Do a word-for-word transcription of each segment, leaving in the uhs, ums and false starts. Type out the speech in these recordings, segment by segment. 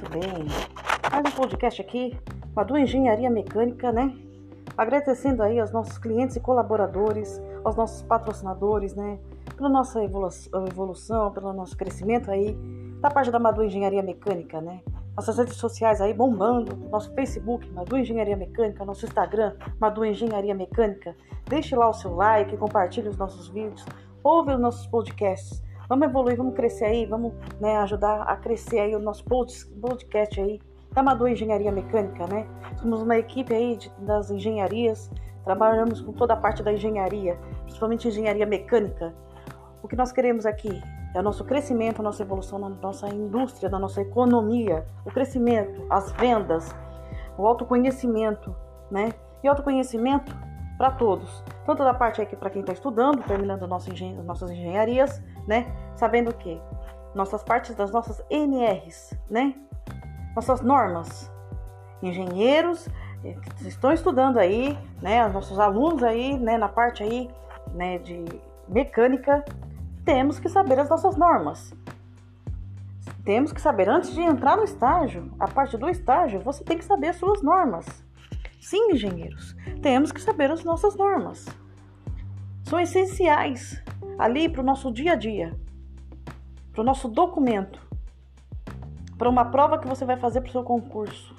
Muito bem. Mais um podcast aqui, Madu Engenharia Mecânica, né? Agradecendo aí aos nossos clientes e colaboradores, aos nossos patrocinadores, né? Pela nossa evolução, evolução pelo nosso crescimento aí, da parte da Madu Engenharia Mecânica, né? Nossas redes sociais aí bombando, nosso Facebook, Madu Engenharia Mecânica, nosso Instagram, Madu Engenharia Mecânica. Deixe lá o seu like, compartilhe os nossos vídeos, ouve os nossos podcasts. Vamos evoluir, vamos crescer aí, vamos, né, ajudar a crescer aí o nosso podcast aí da Madu Engenharia Mecânica, né? Somos uma equipe aí de, das engenharias, trabalhamos com toda a parte da engenharia, principalmente engenharia mecânica. O que nós queremos aqui é o nosso crescimento, a nossa evolução na nossa indústria, na nossa economia, o crescimento, as vendas, o autoconhecimento, né? E autoconhecimento para todos, tanto da parte aqui para quem está estudando, terminando nossa engen- nossas engenharias, né? Sabendo o que? Nossas partes das nossas N Rs, né? Nossas normas. Engenheiros que estão estudando aí, né? Os nossos alunos aí, né? Na parte aí, né? De mecânica, temos que saber as nossas normas. Temos que saber, antes de entrar no estágio, a parte do estágio, você tem que saber as suas normas. Sim, engenheiros, temos que saber as nossas normas. São essenciais ali para o nosso dia a dia, para o nosso documento, para uma prova que você vai fazer para o seu concurso,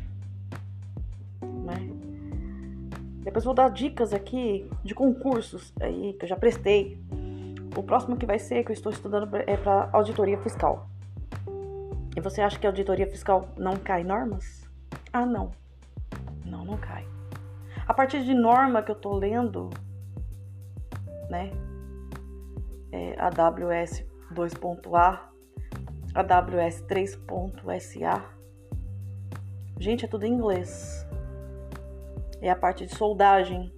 né? Depois vou dar dicas aqui de concursos aí que eu já prestei. O próximo que vai ser, que eu estou estudando, é para auditoria fiscal. E você acha que a auditoria fiscal não cai normas? Ah, não. Não, não cai. A partir de norma que eu tô lendo, né? É a W S dois ponto A, a W S três ponto S A. Gente, é tudo em inglês. É a parte de soldagem.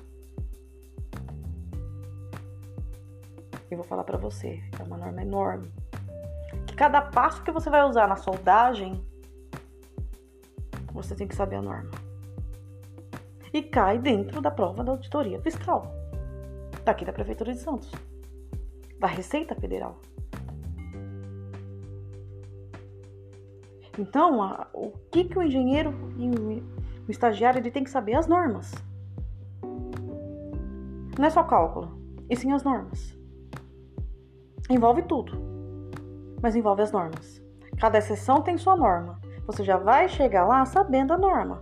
Eu vou falar pra você, é uma norma enorme. Que cada passo que você vai usar na soldagem, você tem que saber a norma. E cai dentro da prova da auditoria fiscal, daqui da Prefeitura de Santos, da Receita Federal. Então, a, o que, que o engenheiro e o, o estagiário ele tem que saber? As normas. Não é só cálculo, e sim as normas. Envolve tudo, mas envolve as normas. Cada exceção tem sua norma. Você já vai chegar lá sabendo a norma,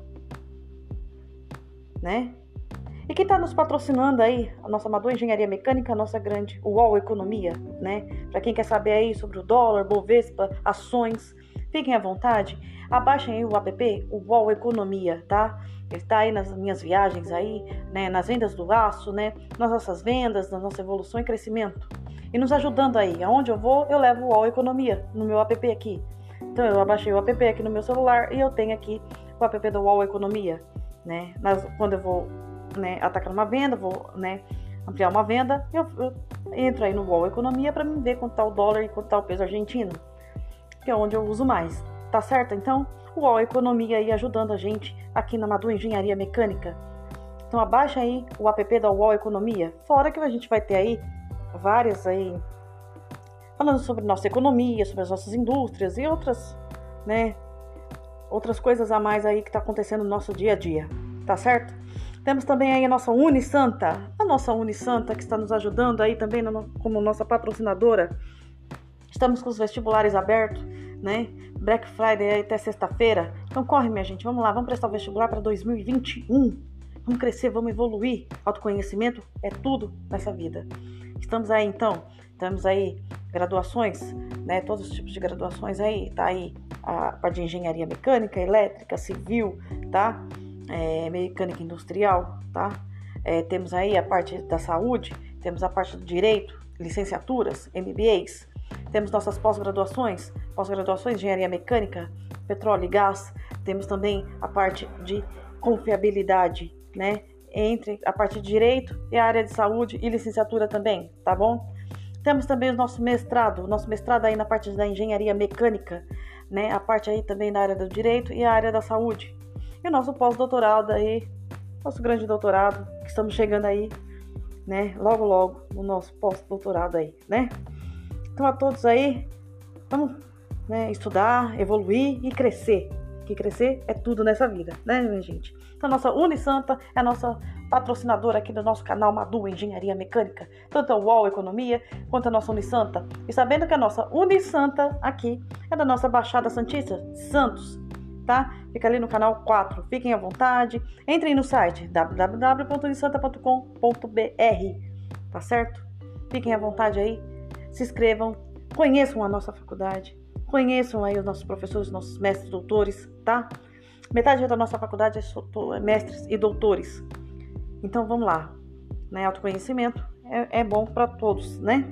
né? E quem está nos patrocinando aí, a nossa Madu Engenharia Mecânica, a nossa grande U O L Economia, né? Para quem quer saber aí sobre o dólar, Bovespa, ações, fiquem à vontade, abaixem aí o app, o U O L Economia, tá? Ele está aí nas minhas viagens aí, né? Nas vendas do aço, né? Nas nossas vendas, na nossa evolução e crescimento. E nos ajudando aí, aonde eu vou, eu levo o U O L Economia no meu app aqui. Então eu abaixei o app aqui no meu celular e eu tenho aqui o app do U O L Economia, né? Mas quando eu vou, né, atacar uma venda, vou, né, ampliar uma venda, eu, eu entro aí no U O L Economia para me ver quanto tá o dólar e quanto tá o peso argentino, que é onde eu uso mais, tá certo? Então, o U O L Economia aí ajudando a gente aqui na Madu Engenharia Mecânica. Então abaixa aí o app da U O L Economia, fora que a gente vai ter aí várias aí falando sobre nossa economia, sobre as nossas indústrias e outras, né, outras coisas a mais aí que está acontecendo no nosso dia a dia, tá certo? Temos também aí a nossa Unisanta, a nossa Unisanta que está nos ajudando aí também como nossa patrocinadora. Estamos com os vestibulares abertos, né? Black Friday aí até sexta-feira. Então corre, minha gente, vamos lá, vamos prestar o vestibular para dois mil e vinte e um. Vamos crescer, vamos evoluir. Autoconhecimento é tudo nessa vida. Estamos aí, então, temos aí graduações, né? Todos os tipos de graduações aí, tá aí a parte de engenharia mecânica, elétrica, civil, tá? É, mecânica industrial, tá? É, temos aí a parte da saúde, temos a parte do direito, licenciaturas, M B As, temos nossas pós-graduações, pós-graduações de engenharia mecânica, petróleo e gás, temos também a parte de confiabilidade, né? Entre a parte de direito e a área de saúde e licenciatura também, tá bom? Temos também o nosso mestrado, o nosso mestrado aí na parte da engenharia mecânica, né? A parte aí também da área do direito e a área da saúde. E o nosso pós-doutorado aí, nosso grande doutorado, que estamos chegando aí, né? Logo, logo, no nosso pós-doutorado aí, né? Então a todos aí, vamos né? Estudar, evoluir e crescer. Que crescer é tudo nessa vida, né, minha gente? Então, nossa Unisanta é a nossa patrocinadora aqui do nosso canal Madu Engenharia Mecânica, tanto a U O L Economia quanto a nossa Unisanta. E sabendo que a nossa Unisanta aqui é da nossa Baixada Santista, Santos, tá? Fica ali no canal quatro. Fiquem à vontade. Entrem no site w w w ponto unisanta ponto com ponto b r, tá certo? Fiquem à vontade aí. Se inscrevam, conheçam a nossa faculdade. Conheçam aí os nossos professores, nossos mestres, doutores, tá? Metade da nossa faculdade é mestres e doutores. Então, vamos lá. Né? Autoconhecimento é, é bom para todos, né?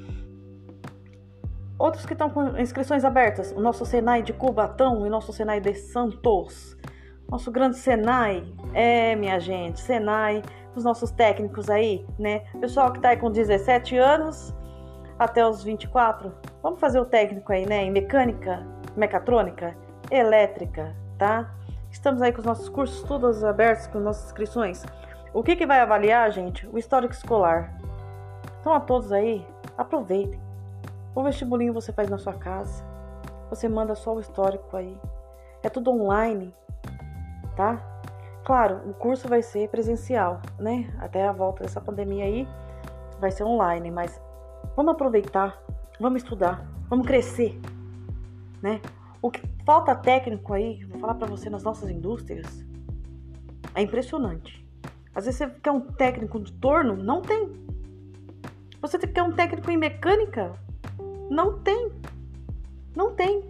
Outros que estão com inscrições abertas. O nosso Senai de Cubatão e o nosso Senai de Santos. Nosso grande Senai. É, minha gente, Senai. Os nossos técnicos aí, né? Pessoal que tá aí com dezessete anos até os vinte e quatro. Vamos fazer o técnico aí, né? Em mecânica, mecatrônica, elétrica, tá? Estamos aí com os nossos cursos todos abertos, com nossas inscrições. O que que vai avaliar, gente? O histórico escolar. Então, a todos aí, aproveitem. O vestibulinho você faz na sua casa. Você manda só o histórico aí. É tudo online, tá? Claro, o curso vai ser presencial, né? Até a volta dessa pandemia aí, vai ser online, mas vamos aproveitar, vamos estudar, vamos crescer, né? O que falta técnico aí, vou falar pra você, nas nossas indústrias, é impressionante. Às vezes você quer um técnico de torno, não tem. Você quer um técnico em mecânica, não tem. Não tem.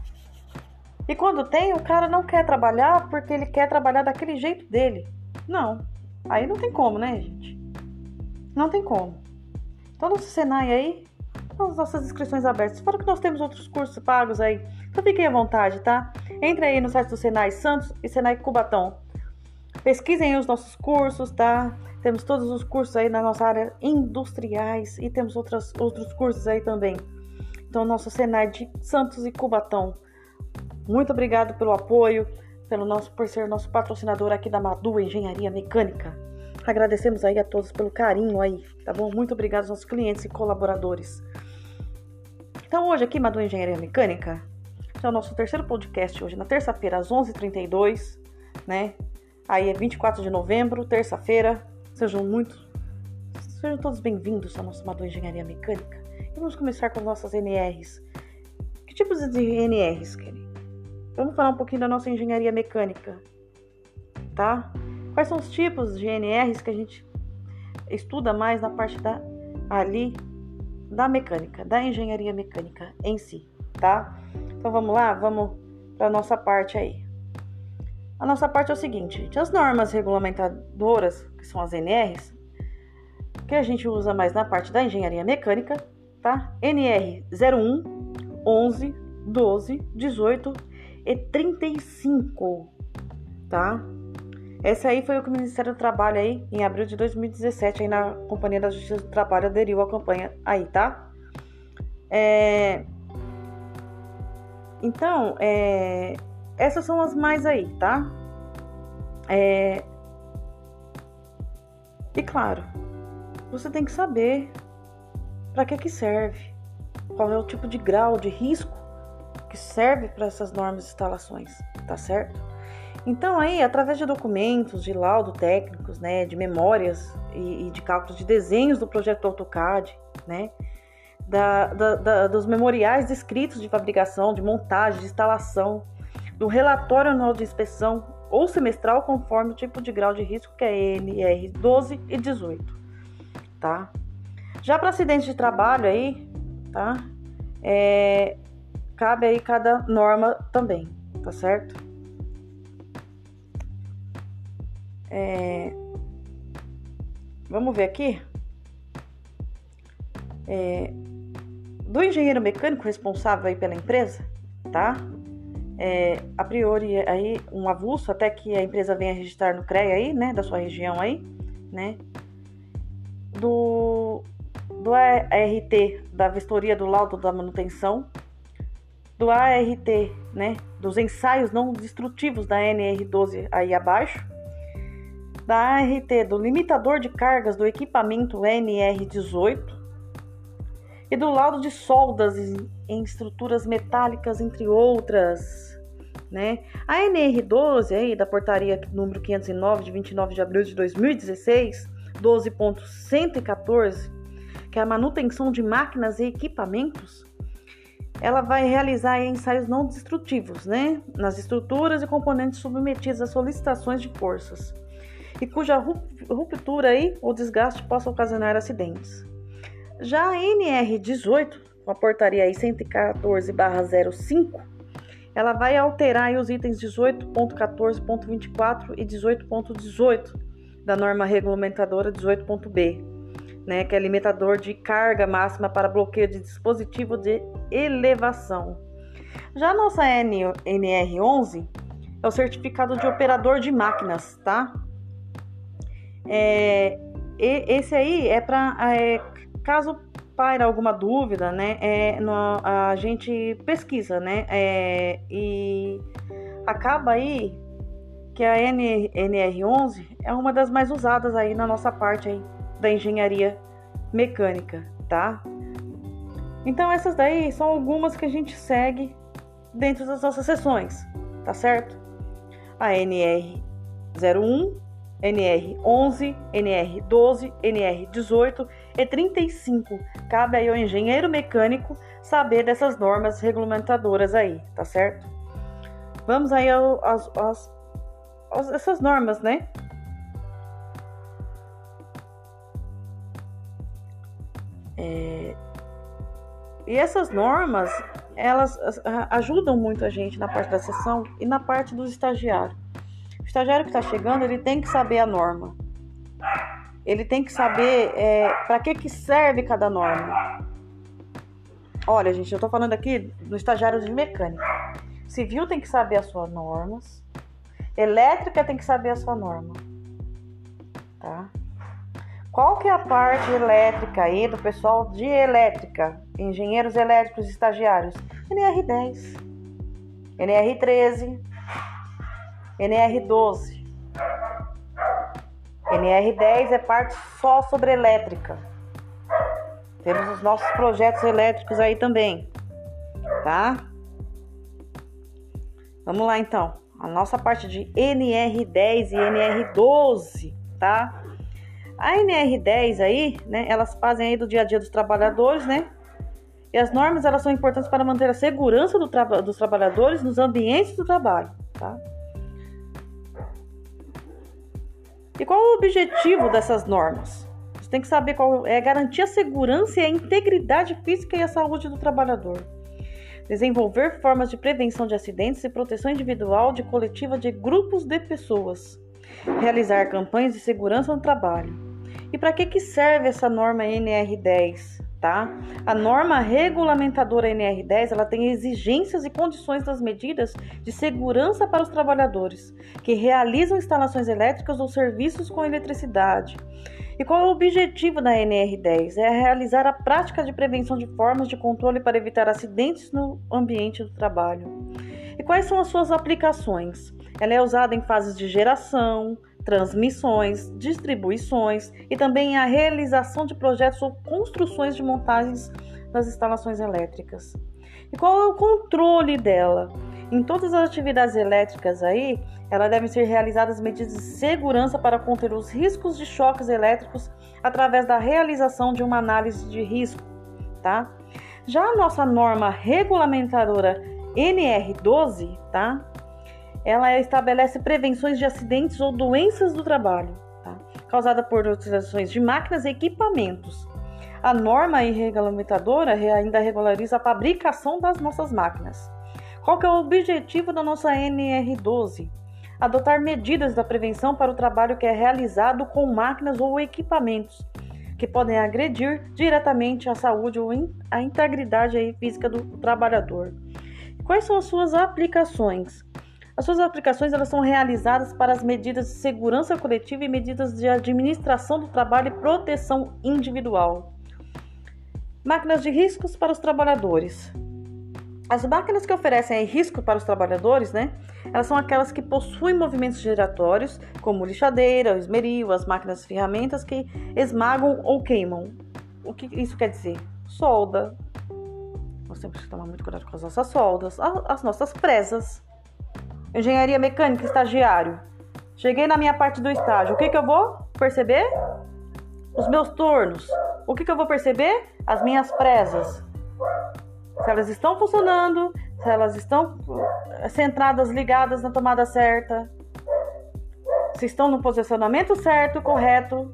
E quando tem, o cara não quer trabalhar porque ele quer trabalhar daquele jeito dele. Não. Aí não tem como, né, gente? Não tem como. Então, nosso Senai aí, as nossas inscrições abertas. Fora que nós temos outros cursos pagos aí. Então, fiquem à vontade, tá? Entre aí no site do Senai Santos e Senai Cubatão. Pesquisem aí os nossos cursos, tá? Temos todos os cursos aí na nossa área industriais e temos outras, outros cursos aí também. Então, nosso Senai de Santos e Cubatão. Muito obrigado pelo apoio, pelo nosso, por ser nosso patrocinador aqui da Madu Engenharia Mecânica. Agradecemos aí a todos pelo carinho aí, tá bom? Muito obrigado aos nossos clientes e colaboradores. Então, hoje aqui, Madu Engenharia Mecânica, é o nosso terceiro podcast hoje, na terça-feira, às onze e trinta e dois, né? Aí é vinte e quatro de novembro, terça-feira. Sejam muito, sejam todos bem-vindos ao nosso Madu Engenharia Mecânica. E vamos começar com as nossas N Rs. Que tipos de N Rs, Kelly? Vamos falar um pouquinho da nossa engenharia mecânica, tá? Quais são os tipos de N Rs que a gente estuda mais na parte da, ali, da mecânica, da engenharia mecânica em si, tá? Então vamos lá, vamos para a nossa parte aí. A nossa parte é o seguinte, gente, as normas regulamentadoras, que são as N Rs, que a gente usa mais na parte da engenharia mecânica, tá? N R zero um, onze, doze, dezoito e trinta e cinco, tá? Essa aí foi o que o Ministério do Trabalho aí, em abril de dois mil e dezessete, aí na Companhia da Justiça do Trabalho aderiu à campanha aí, tá? É... Então, é... essas são as mais aí, tá? É... E claro, você tem que saber para que que serve, qual é o tipo de grau de risco que serve para essas normas e instalações, tá certo? Então aí, através de documentos, de laudo técnicos, né, de memórias e, e de cálculos de desenhos do projeto AutoCAD, né, da, da, da, dos memoriais descritos de fabricação, de montagem, de instalação, do relatório anual de inspeção ou semestral conforme o tipo de grau de risco que é N R doze e dezoito, tá? Já para acidente de trabalho aí, tá? É, cabe aí cada norma também, tá certo? É, vamos ver aqui. É, do engenheiro mecânico responsável aí pela empresa, tá? É, a priori aí um avulso até que a empresa venha registrar no C R E A aí, né, da sua região aí, né? Do do A R T da vistoria do laudo da manutenção, do A R T, né, dos ensaios não destrutivos da N R doze aí abaixo, da A R T do limitador de cargas do equipamento N R dezoito e do laudo de soldas em estruturas metálicas, entre outras, né? A N R doze, aí, da portaria número quinhentos e nove, de vinte e nove de abril de dois mil e dezesseis, doze ponto cento e quatorze, que é a manutenção de máquinas e equipamentos, ela vai realizar ensaios não destrutivos, né, nas estruturas e componentes submetidos a solicitações de forças, e cuja ruptura aí, ou desgaste possa ocasionar acidentes. Já a N R dezoito, a portaria aí cento e quatorze barra zero cinco, ela vai alterar aí os itens dezoito ponto quatorze ponto vinte e quatro e dezoito ponto dezoito da norma regulamentadora dezoito ponto b, né, que é limitador de carga máxima para bloqueio de dispositivo de elevação. Já a nossa N R onze é o certificado de operador de máquinas, tá? É, esse aí é para, é, caso paira alguma dúvida, né, é, no, a gente pesquisa, né, é, e acaba aí que a N R onze é uma das mais usadas aí na nossa parte aí da engenharia mecânica, tá? Então essas daí são algumas que a gente segue dentro das nossas sessões, tá certo? A N R zero um, N R onze, N R doze, N R dezoito e trinta e cinco. Cabe aí ao engenheiro mecânico saber dessas normas regulamentadoras aí, tá certo? Vamos aí às, às, às essas normas, né? É... E essas normas, elas ajudam muito a gente na parte da sessão e na parte dos estagiários. O estagiário que está chegando, ele tem que saber a norma. Ele tem que saber é, para que, que serve cada norma. Olha, gente, eu estou falando aqui do estagiário de mecânica. Civil tem que saber as suas normas. Elétrica tem que saber a sua norma. Tá? Qual que é a parte elétrica aí do pessoal de elétrica? Engenheiros elétricos estagiários? N R dez, N R treze, N R doze. N R dez é parte só sobre elétrica. Temos os nossos projetos elétricos aí também, tá? Vamos lá então. A nossa parte de N R dez e N R doze, tá? A N R dez aí, né, elas fazem aí do dia a dia dos trabalhadores, né? E as normas, elas são importantes para manter a segurança do tra- dos trabalhadores nos ambientes do trabalho, tá? E qual é o objetivo dessas normas? Você tem que saber qual é garantir a segurança e a integridade física e a saúde do trabalhador. Desenvolver formas de prevenção de acidentes e proteção individual e coletiva de grupos de pessoas. Realizar campanhas de segurança no trabalho. E para que que serve essa norma N R dez? Tá? A norma regulamentadora N R dez, ela tem exigências e condições das medidas de segurança para os trabalhadores que realizam instalações elétricas ou serviços com eletricidade. E qual é o objetivo da N R dez? É realizar a prática de prevenção de formas de controle para evitar acidentes no ambiente do trabalho. E quais são as suas aplicações? Ela é usada em fases de geração, transmissões, distribuições e também a realização de projetos ou construções de montagens das instalações elétricas. E qual é o controle dela? Em todas as atividades elétricas aí, ela deve ser realizadas medidas de segurança para conter os riscos de choques elétricos através da realização de uma análise de risco, tá? Já a nossa norma regulamentadora N R doze, tá? Ela estabelece prevenções de acidentes ou doenças do trabalho, tá? Causada por utilizações de máquinas e equipamentos. A norma regulamentadora ainda regulariza a fabricação das nossas máquinas. Qual que é o objetivo da nossa N R doze? Adotar medidas da prevenção para o trabalho que é realizado com máquinas ou equipamentos que podem agredir diretamente a saúde ou a integridade aí física do trabalhador. Quais são as suas aplicações? As suas aplicações, elas são realizadas para as medidas de segurança coletiva e medidas de administração do trabalho e proteção individual. Máquinas de riscos para os trabalhadores. As máquinas que oferecem risco para os trabalhadores, né, elas são aquelas que possuem movimentos giratórios, como lixadeira, esmeril, as máquinas ferramentas que esmagam ou queimam o que isso quer dizer? Solda. Nós temos que tomar muito cuidado com as nossas soldas, as nossas presas. Engenharia mecânica, estagiário. Cheguei na minha parte do estágio. O que que eu vou perceber? Os meus tornos. O que que eu vou perceber? As minhas presas. Se elas estão funcionando, se elas estão centradas, ligadas na tomada certa, se estão no posicionamento certo, correto.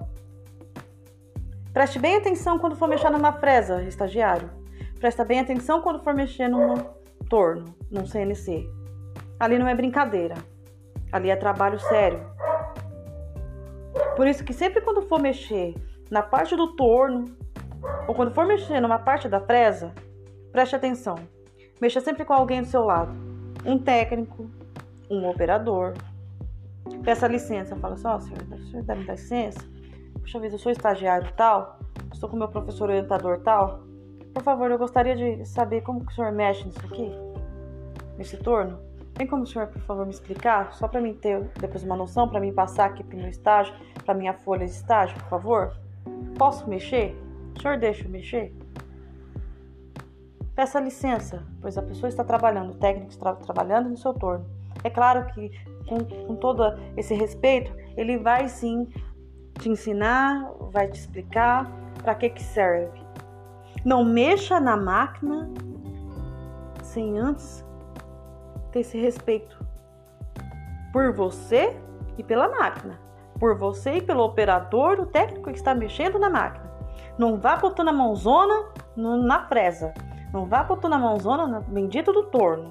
Preste bem atenção quando for mexer numa fresa, estagiário. Presta bem atenção quando for mexer num torno, num C N C. Ali não é brincadeira. Ali é trabalho sério. Por isso que sempre quando for mexer na parte do torno, ou quando for mexer numa parte da fresa, preste atenção. Mexa sempre com alguém do seu lado. Um técnico, um operador. Peça licença. Fala assim, ó, oh, senhor, o senhor deve me dar licença? Puxa vida, eu sou estagiário tal, estou com meu professor orientador tal. Por favor, eu gostaria de saber como que o senhor mexe nisso aqui, nesse torno. Tem como o senhor, por favor, me explicar? Só para mim ter depois uma noção, para mim passar aqui para o meu estágio, para minha folha de estágio, por favor? Posso mexer? O senhor deixa eu mexer? Peça licença, pois a pessoa está trabalhando, o técnico está trabalhando no seu torno. É claro que com, com todo esse respeito, ele vai sim te ensinar, vai te explicar para que que serve. Não mexa na máquina sem antes ter esse respeito por você e pela máquina, por você e pelo operador, o técnico que está mexendo na máquina. Não vá botando a mãozona no, na fresa, não vá botando a mãozona no bendito do torno.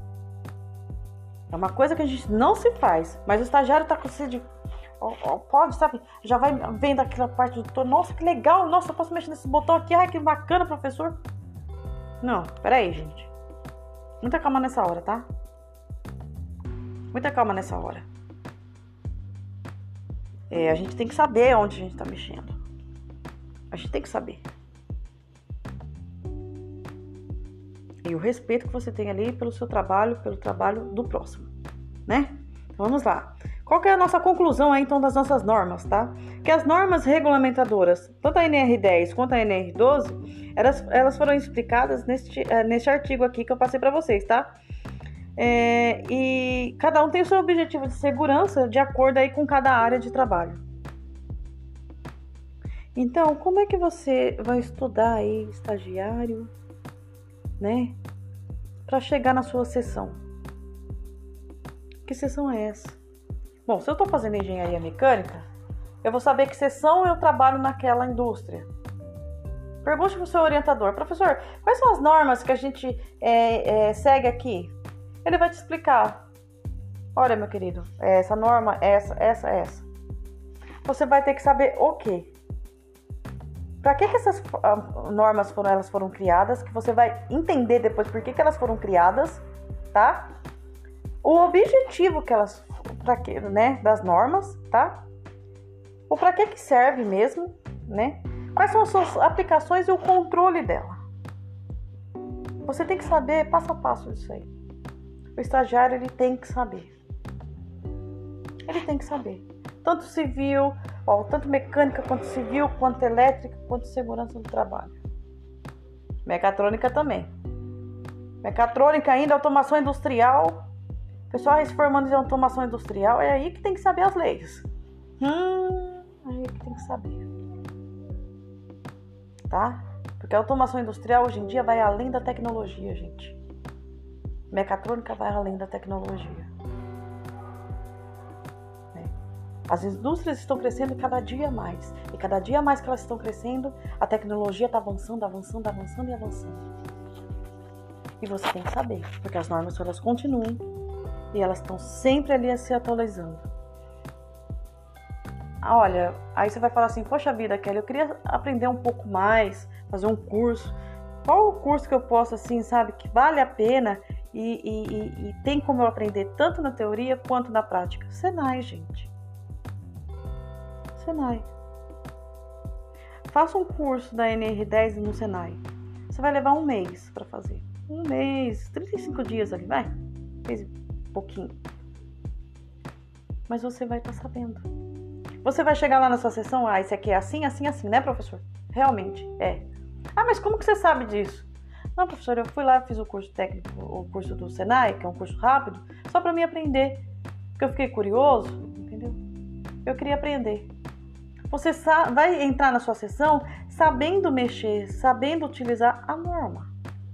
É uma coisa que a gente não se faz, mas o estagiário está com sede. Pode, sabe? Já vai vendo aquela parte do torno. Nossa, que legal! Nossa, eu posso mexer nesse botão aqui. Ai, que bacana, professor. Não, peraí, gente. Muita calma nessa hora, tá? Muita calma nessa hora. É, a gente tem que saber onde a gente tá mexendo. A gente tem que saber. E o respeito que você tem ali pelo seu trabalho, pelo trabalho do próximo, né? Então, vamos lá. Qual que é a nossa conclusão aí, então, das nossas normas, tá? Que as normas regulamentadoras, tanto a N R dez quanto a N R doze, elas, elas foram explicadas neste, neste artigo aqui que eu passei para vocês, tá? É, e cada um tem o seu objetivo de segurança de acordo aí com cada área de trabalho. Então, como é que você vai estudar aí, estagiário, né? Para chegar na sua sessão? Que sessão é essa? Bom, se eu estou fazendo engenharia mecânica, eu vou saber que seção eu trabalho naquela indústria. Pergunte para o seu orientador: professor, quais são as normas que a gente é, é, segue aqui? Ele vai te explicar. Olha, meu querido, essa norma, essa, essa, essa. Você vai ter que saber o quê? Para que, que essas normas foram, elas foram criadas, que você vai entender depois por que, que elas foram criadas, tá? O objetivo que elas, pra que, né, das normas, tá? Ou para que que serve mesmo, né? Quais são as suas aplicações e o controle dela? Você tem que saber passo a passo disso aí. O estagiário, ele tem que saber. Ele tem que saber. Tanto civil, ó, tanto mecânica quanto civil, quanto elétrica, quanto segurança do trabalho. Mecatrônica também. Mecatrônica ainda, automação industrial. Pessoal se formando em automação industrial, é aí que tem que saber as leis. Hum, é aí que tem que saber. Tá? Porque a automação industrial hoje em dia vai além da tecnologia, gente. Mecatrônica vai além da tecnologia. É. As indústrias estão crescendo cada dia mais. E cada dia mais que elas estão crescendo, a tecnologia está avançando, avançando, avançando e avançando. E você tem que saber, porque as normas elas continuam e elas estão sempre ali se atualizando. Olha, aí você vai falar assim: poxa vida, Kelly, eu queria aprender um pouco mais, fazer um curso. Qual o curso que eu posso, assim, sabe, que vale a pena e, e, e tem como eu aprender tanto na teoria quanto na prática? Senai, gente. Senai. Faça um curso da N R dez no Senai. Você vai levar um mês para fazer. Um mês, trinta e cinco dias ali, vai. Fez um pouquinho. Mas você vai estar sabendo. Você vai chegar lá na sua sessão, ah, esse aqui é assim, assim, assim, né, professor? realmente é. Ah, mas como que você sabe disso? Não, professor, eu fui lá, fiz o curso técnico, o curso do Senai, que é um curso rápido, só para mim aprender. Porque eu fiquei curioso, entendeu? Eu queria aprender. Você vai entrar na sua sessão sabendo mexer, sabendo utilizar a norma.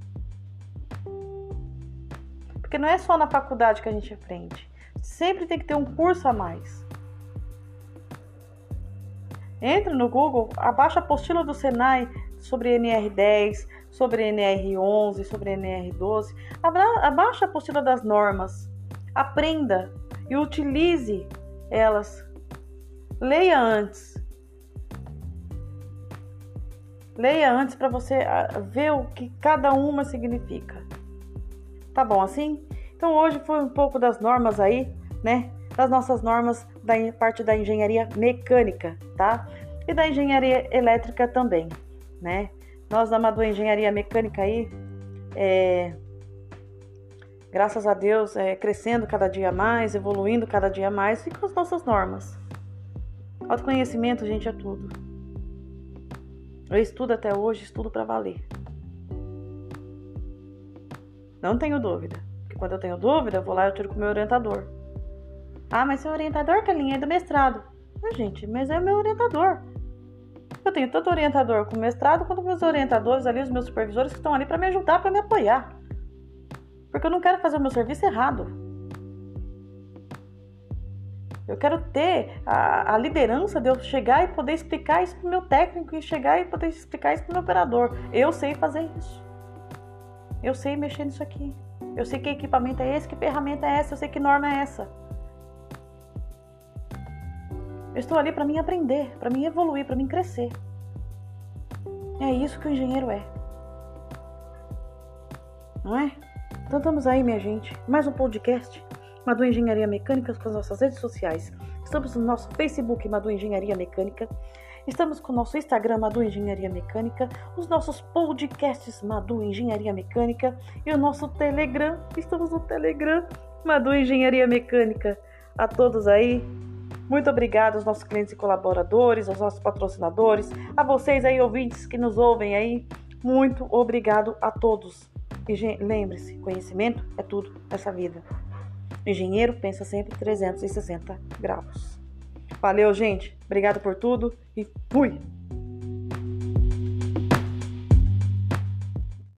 Porque não é só na faculdade que a gente aprende. Sempre tem que ter um curso a mais. Entra no Google, abaixa a apostila do Senai sobre N R dez, sobre N R onze, sobre N R doze. Abaixa a apostila das normas. Aprenda e utilize elas. Leia antes. Leia antes para você ver o que cada uma significa. Tá bom assim? Então hoje foi um pouco das normas aí, né? Das nossas normas da parte da engenharia mecânica, tá? E da engenharia elétrica também, né? Nós da Madu Engenharia Mecânica aí, é, graças a Deus, é, crescendo cada dia mais, evoluindo cada dia mais e com as nossas normas. Autoconhecimento, gente, é tudo. Eu estudo até hoje, estudo para valer. Não tenho dúvida. Porque quando eu tenho dúvida, eu vou lá e eu tiro com o meu orientador. Ah, mas seu orientador, Carlinha, é do mestrado. Mas, gente, mas é o meu orientador. Eu tenho tanto orientador com mestrado, quanto meus orientadores ali, os meus supervisores que estão ali para me ajudar, para me apoiar. Porque eu não quero fazer o meu serviço errado. Eu quero ter a, a liderança de eu chegar e poder explicar isso pro meu técnico e chegar e poder explicar isso pro meu operador. Eu sei fazer isso. Eu sei mexer nisso aqui. Eu sei que equipamento é esse, que ferramenta é essa, eu sei que norma é essa. Eu estou ali para mim aprender, para mim evoluir, para mim crescer. É isso que o engenheiro é. Não é? Então estamos aí, minha gente. Mais um podcast. Madu Engenharia Mecânica com as nossas redes sociais. Estamos no nosso Facebook, Madu Engenharia Mecânica. Estamos com o nosso Instagram, Madu Engenharia Mecânica. Os nossos podcasts, Madu Engenharia Mecânica. E o nosso Telegram. Estamos no Telegram, Madu Engenharia Mecânica. A todos aí, muito obrigado aos nossos clientes e colaboradores, aos nossos patrocinadores, a vocês aí, ouvintes que nos ouvem aí. Muito obrigado a todos. E lembre-se, conhecimento é tudo nessa vida. O engenheiro pensa sempre trezentos e sessenta graus. Valeu, gente. Obrigado por tudo e fui!